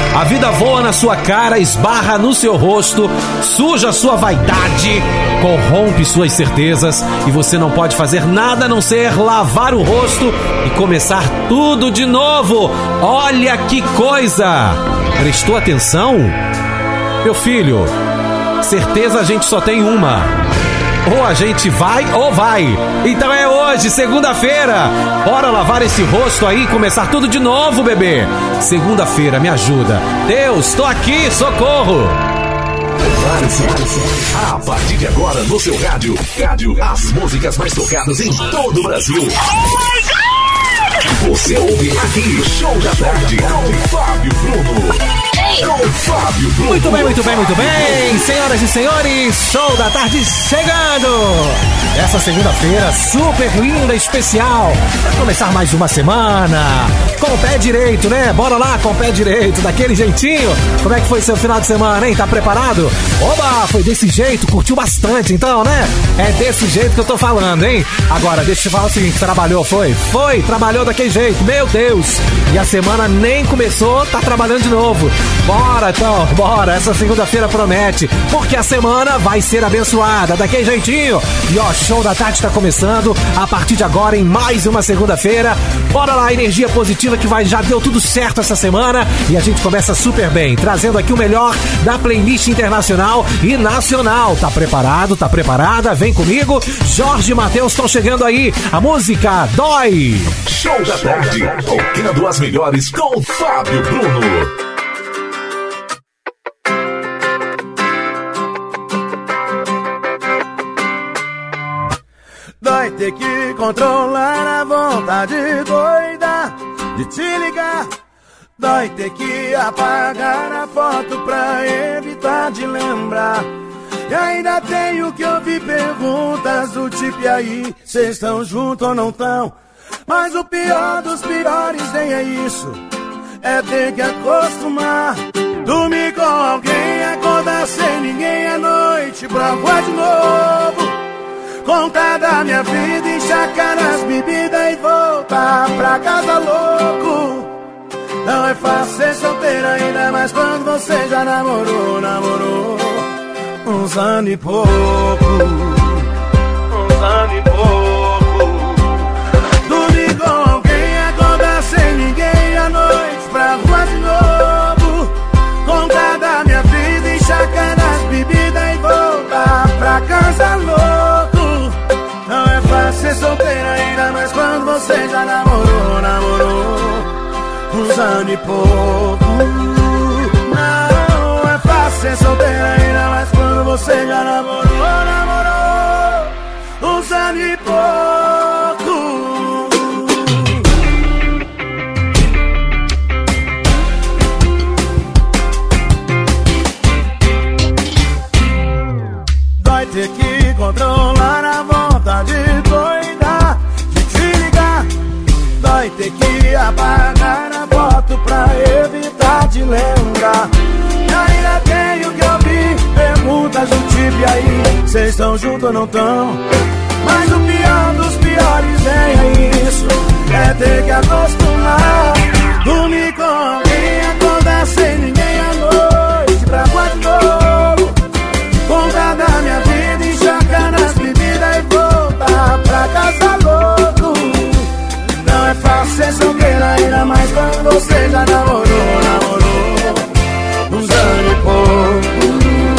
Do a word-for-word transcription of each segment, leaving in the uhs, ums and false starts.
A vida voa na sua cara, esbarra no seu rosto, suja sua vaidade, corrompe suas certezas e você não pode fazer nada a não ser lavar o rosto e começar tudo de novo. Olha que coisa! Prestou atenção? Meu filho, certeza a gente só tem uma. Ou a gente vai ou vai. Então é hoje, segunda-feira. Bora lavar esse rosto aí e começar tudo de novo, bebê. Segunda-feira, me ajuda. Deus, tô aqui, socorro. A partir de agora no seu rádio, rádio, as músicas mais tocadas em todo o Brasil. Você ouve aqui, Show da Tarde com Fábio Bruno. Com Fábio Bruno. Muito bem, muito bem, muito bem. Senhoras e senhores, Show da Tarde chegando. Essa segunda-feira super linda, especial, para começar mais uma semana com o pé direito, né? Bora lá com o pé direito, daquele jeitinho. Como é que foi seu final de semana, hein? Tá preparado? Oba, foi desse jeito, curtiu bastante então, né? É desse jeito que eu tô falando, hein? Agora, deixa eu te falar o seguinte, trabalhou, foi? Foi, trabalhou daquele jeito, meu Deus. E a semana nem começou, tá trabalhando de novo. Bora então, bora, essa segunda-feira promete, porque a semana vai ser abençoada, daquele jeitinho. E ó, Show da Tarde tá começando a partir de agora em mais uma segunda-feira. Bora lá, energia positiva que vai, já deu tudo certo essa semana e a gente começa super bem, trazendo aqui o melhor da playlist internacional e nacional. Tá preparado? Tá preparada? Vem comigo, Jorge e Matheus estão chegando aí. A música Dói. Show da Tarde, tocando as melhores com Fábio Bruno. Dói ter que controlar a vontade doida de te ligar. Dói ter que apagar a foto pra evitar de lembrar. E ainda tenho que ouvir perguntas do tipo: e aí, cês estão juntos ou não tão? Mas o pior dos piores nem é isso, é ter que acostumar. Dormir com alguém, acordar sem ninguém à noite pra voar de novo. Contar da minha vida, encharcar nas bebidas e voltar pra casa louco. Não é fácil ser solteiro ainda, mas quando você já namorou, namorou uns anos e pouco, uns anos e pouco. Dormir com alguém, acordar sem ninguém à noite pra rua de novo. Contar da minha vida, encharcar nas bebidas e voltar pra casa louco. Não é fácil ser solteiro ainda, mas quando você já namorou, namorou uns anos e pouco. Não é fácil ser solteiro ainda, mas quando você já namorou, namorou uns anos e pouco. Vai ter que controlar a vontade doida de te ligar. Vai ter que apagar a foto pra evitar de lembrar. E ainda tenho que ouvir perguntas do tipo: e aí, cês estão juntos ou não tão? Mas o pior dos piores é isso, é ter que acostumar. Dormir com alguém, acordar sem ninguém à noite pra voar de novo. Contar da minha vida, encharcar nas bebidas e voltar pra casa louco. Não é fácil ser solteiro ainda, mas quando você já namorou, namorou uns anos e pouco.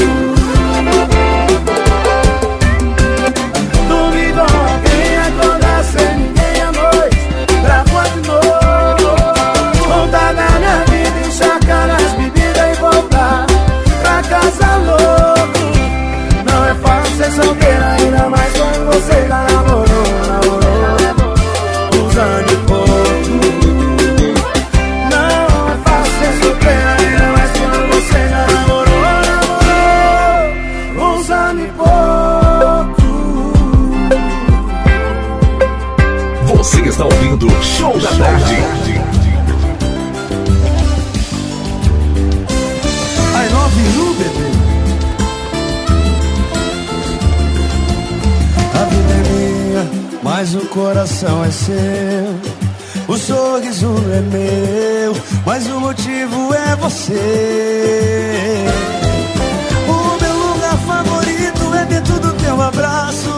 Dormir com alguém, acordar sem ninguém à noite pra voar de novo. Contar da minha vida, encharcar nas bebidas e voltar pra casa louco. Não é fácil ser solteiro ainda, mas quando você já namorou, namorou uns anos e pouco. Não é fácil ser solteiro ainda, mas quando você já namorou, namorou uns anos e pouco. Você está ouvindo Show da Tarde. I love you, bebê. A vida é minha, mas o coração é seu. O sorriso é meu, mas o motivo é você. O meu lugar favorito é dentro do teu abraço.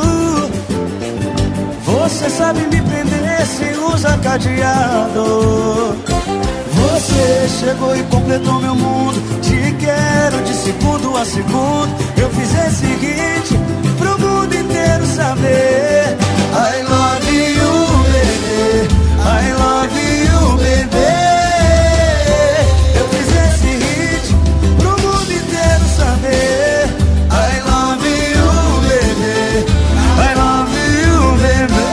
Você sabe me prender sem usar cadeado. Você chegou e completou meu mundo. Te quero de segundo a segundo. Eu fiz esse hit pro mundo inteiro saber. I love you, baby. I love you, baby. Eu fiz esse hit pro mundo inteiro saber. I love you, baby. I love you, baby.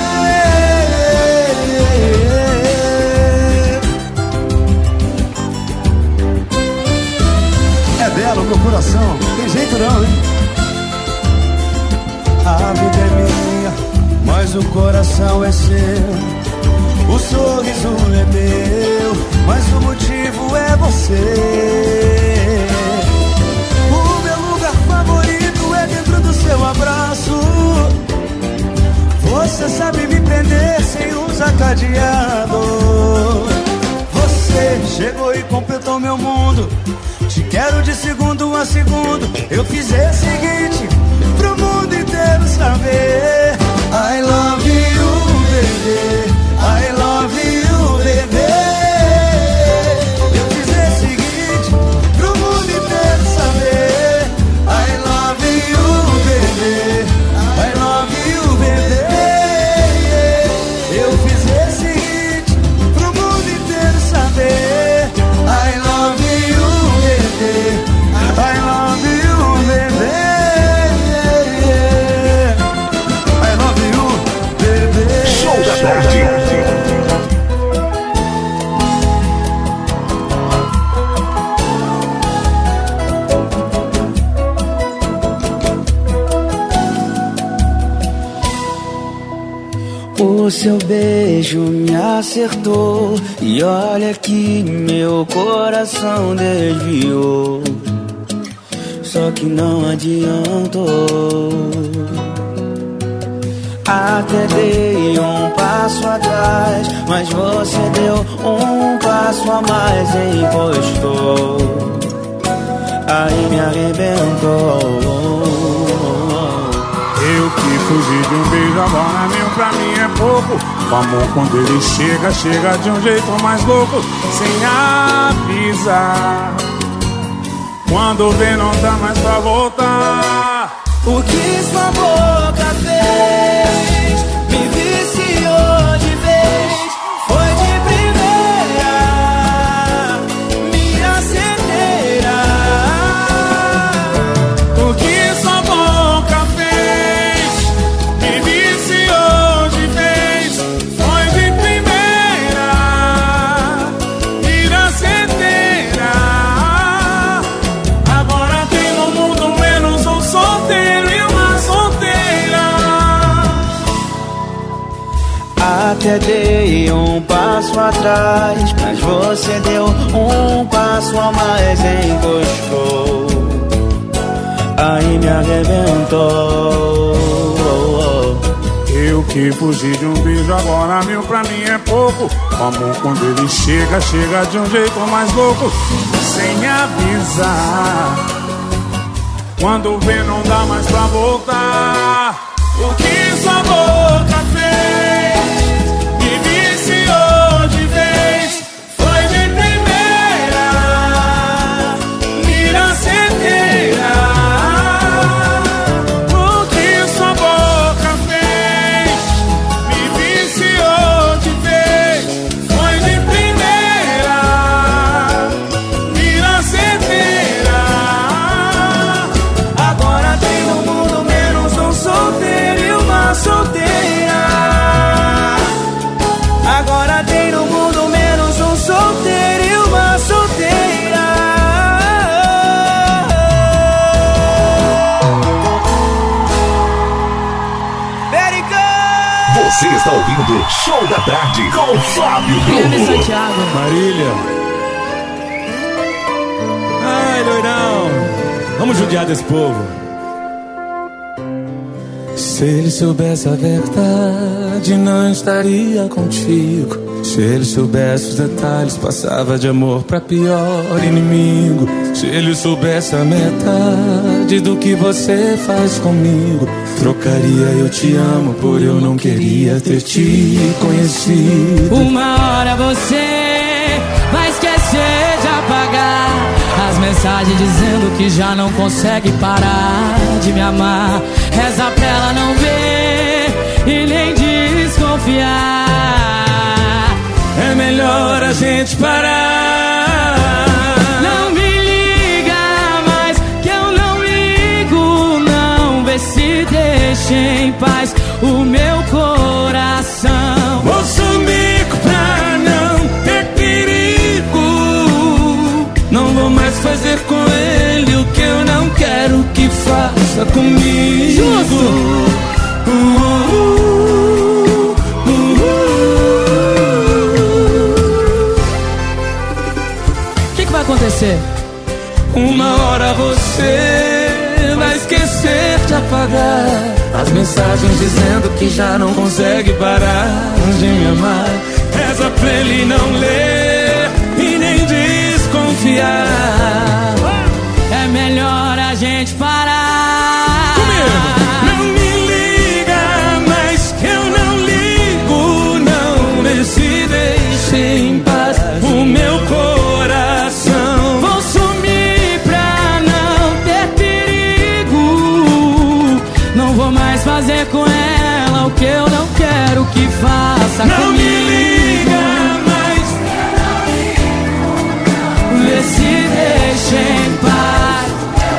É belo meu coração, tem jeito não, hein? A vida é minha, mas o coração é seu. O sorriso é meu, mas o motivo é você. O meu lugar favorito é dentro do seu abraço. Você sabe me prender sem usar cadeado. Você chegou e completou meu mundo. Te quero de segundo a segundo. Eu fiz esse hit pro mundo inteiro saber. I love you, baby. I love you, baby. Eu fiz esse hit pro mundo inteiro saber. I love you, baby. I love you, baby. Eu fiz esse hit pro mundo inteiro saber. I love you, baby. I love you, baby. I love you, baby. Show da tarde. O seu beijo me acertou e olha que meu coração desviou. Só que não adiantou. Até dei um passo atrás, mas você deu um passo a mais e encostou. Aí me arrebentou. Eu que fugi de um beijo, agora meu pra mim é pouco. O amor quando ele chega, chega de um jeito mais louco. Sem avisar. Quando vê não dá mais pra voltar. O que sua boca fez me viciou de vez. Foi de primeira, minha cegueira. O que sua boca fez me viciou de vez. Foi de primeira, minha cegueira. Agora tem no mundo menos um solteiro e uma solteira. Até dei um passo atrás, mas você deu um passo a mais e encostou. Aí me arrebentou. Eu que fugi de um beijo, agora mil pra mim é pouco. O amor quando ele chega, chega de um jeito mais louco. Sem avisar. Quando vê não dá mais pra voltar. O que sua boca fez me viciou de vez. Foi de primeira, mira certeira. O que sua boca fez me viciou de vez. Foi de primeira, mira certeira. Agora tem no mundo menos um solteiro e uma solteira. Agora tem no mundo menos um solteiro e uma solteira. Você está ouvindo Show da Tarde com Fábio Bruno. Santiago. Marília. Ai, doidão. Vamos judiar desse povo. Se ele soubesse a verdade, não estaria contigo. Se Se ele soubesse os detalhes, passava de amor pra pior inimigo. Se ele soubesse a metade do que você faz comigo, trocaria eu te amo por eu não queria ter te conhecido. Uma hora você vai esquecer de apagar as mensagens dizendo que já não consegue parar de me amar. Reza pra ela não ver e nem desconfiar. É melhor a gente parar. Não me liga mais que eu não ligo, não. Vê se deixa em paz o meu coração. Vou sumir pra não ter perigo. Não vou mais fazer com ele o que eu não quero que faça comigo. Justo. uh, uh, uh, uh, O que, que vai acontecer? Uma hora você vai esquecer de apagar as mensagens dizendo que já não consegue parar de me amar. Reza pra ele não ler e nem desconfiar. É melhor a gente parar. Comigo. Não me liga mais que eu não ligo, não. Vê se deixa em paz o meu coração. Vou sumir pra não ter perigo. Não vou mais fazer com ela o que eu não quero que faça Não comigo. me liga mais. Vê se deixa em paz.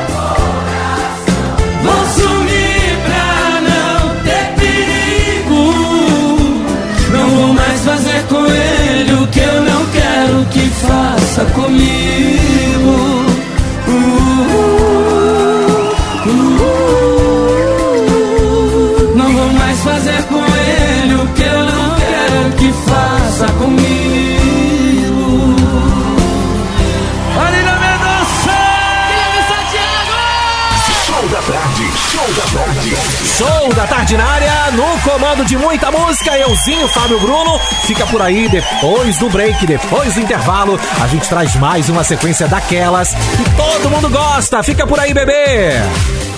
Vou sumir pra não ter perigo. Não vou mais fazer com ele o que eu não quero que faça comigo. Uh, uh, uh, uh. Não vou mais fazer com ele o que eu não quero que faça comigo. Olha na minha dança. Show da tarde, show da tarde. Show da tarde na área, no comando de muita música, euzinho, Fábio Bruno. Fica por aí, depois do break, depois do intervalo, a gente traz mais uma sequência daquelas que todo mundo gosta. Fica por aí, bebê.